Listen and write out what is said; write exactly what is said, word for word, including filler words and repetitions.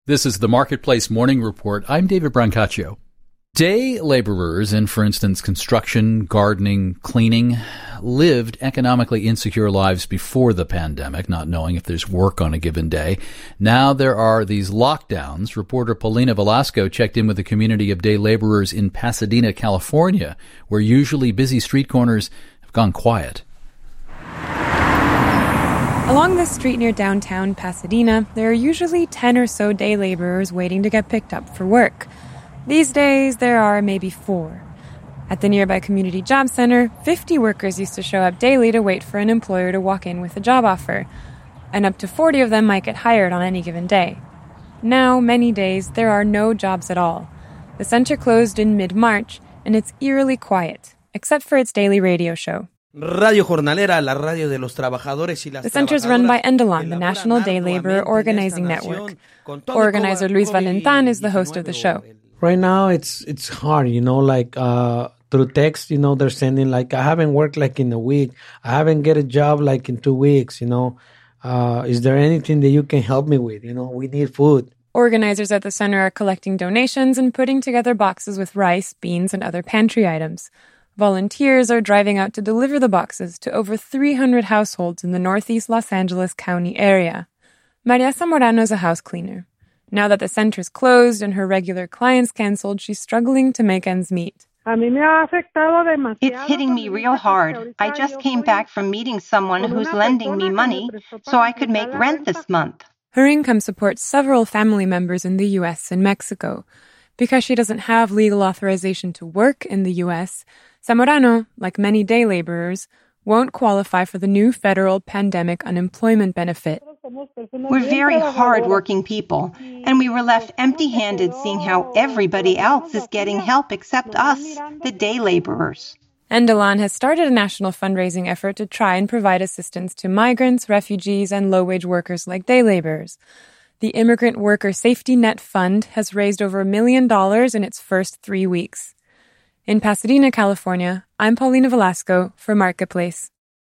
This is the Marketplace Morning Report. I'm David Brancaccio. Day laborers in, for instance, construction, gardening, cleaning, lived economically insecure lives before the pandemic, not knowing if there's work on a given day. Now there are these lockdowns. Reporter Paulina Velasco checked in with a community of day laborers in Pasadena, California, where usually busy street corners have gone quiet. Along this street near downtown Pasadena, there are usually ten or so day laborers waiting to get picked up for work. These days, there are maybe four. At the nearby community job center, fifty workers used to show up daily to wait for an employer to walk in with a job offer, and up to forty of them might get hired on any given day. Now, many days, there are no jobs at all. The center closed in mid-March, and it's eerily quiet, except for its daily radio show. Radio Jornalera, la radio de los trabajadores y las The center is run by Endelon, the National Day Laborer Organizing Network. Organizer Luis Valentan is the host of the show. Right now, it's it's hard, you know, like uh, through text, you know, they're sending like, I haven't worked like in a week. I haven't get a job like in two weeks, you know. Uh, is there anything that you can help me with? You know, we need food. Organizers at the center are collecting donations and putting together boxes with rice, beans, and other pantry items. Volunteers are driving out to deliver the boxes to over three hundred households in the northeast Los Angeles County area. Maria Zamorano is a house cleaner. Now that the center is closed and her regular clients canceled, she's struggling to make ends meet. It's hitting me real hard. I just came back from meeting someone who's lending me money so I could make rent this month. Her income supports several family members in the U S and Mexico. Because she doesn't have legal authorization to work in the U S, Zamorano, like many day laborers, won't qualify for the new federal pandemic unemployment benefit. We're very hard-working people, and we were left empty-handed seeing how everybody else is getting help except us, the day laborers. Endelon has started a national fundraising effort to try and provide assistance to migrants, refugees, and low-wage workers like day laborers. The Immigrant Worker Safety Net Fund has raised over a million dollars in its first three weeks. In Pasadena, California, I'm Paulina Velasco for Marketplace.